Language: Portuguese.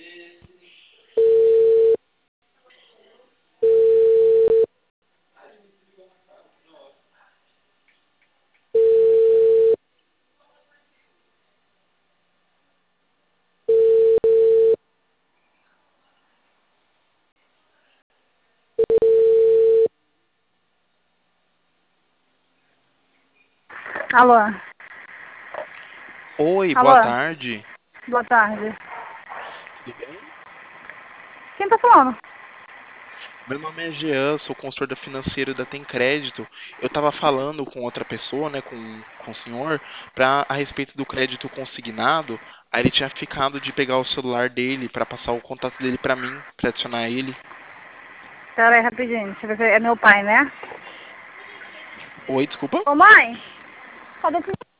Alô? Oi, boa Alô? tarde. Boa tarde. Tudo bem? Quem tá falando? Meu nome é Jean, sou consultor financeiro da Tem Crédito. Eu estava falando com outra pessoa, né, com o senhor, a respeito do crédito consignado. Aí ele tinha ficado de pegar o celular dele para passar o contato dele para mim, para adicionar ele. Pera aí, rapidinho. Deixa eu ver se é meu pai, né? Oi, desculpa? Ô, mãe! Cadê o